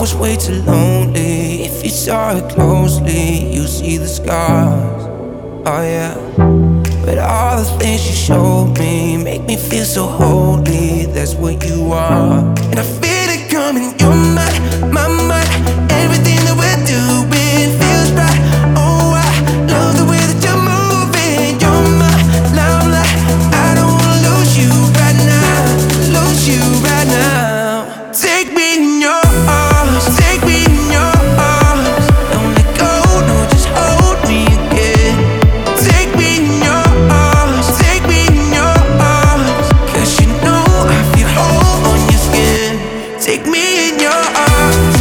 was way too lonely. If you saw it closely, you see the scars. Oh yeah. But all the things you showed me make me feel so holy. That's what you are. And I feel it coming. You're my mind. Everything that we're doing feels right. Oh, I love the way that you're moving. You're my limelight. I don't wanna lose you right now. Lose you right now. Take me in your arms. Take me in your arms. Don't let go, no, just hold me again. Take me in your arms. Take me in your arms. 'Cause you know I feel whole on your skin. Take me in your arms.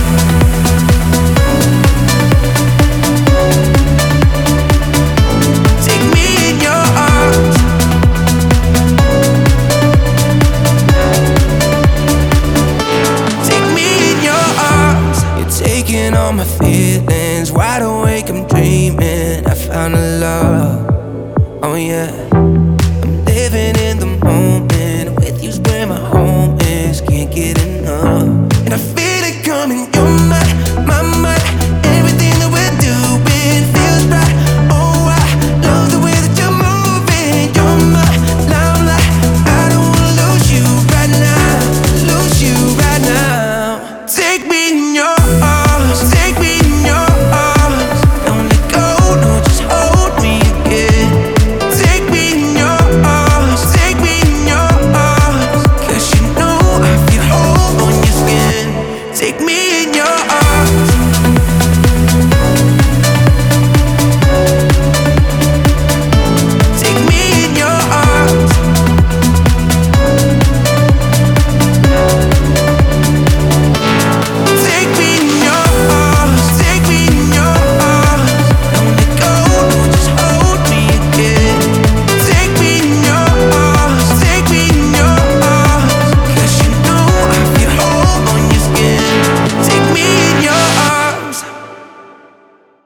Take me in your arms. Take me in your arms. You're taking all my feelings. Wide awake, I'm dreaming. I found a love. Oh yeah. I'm living in the moment. With you's where my home is. Can't get enough.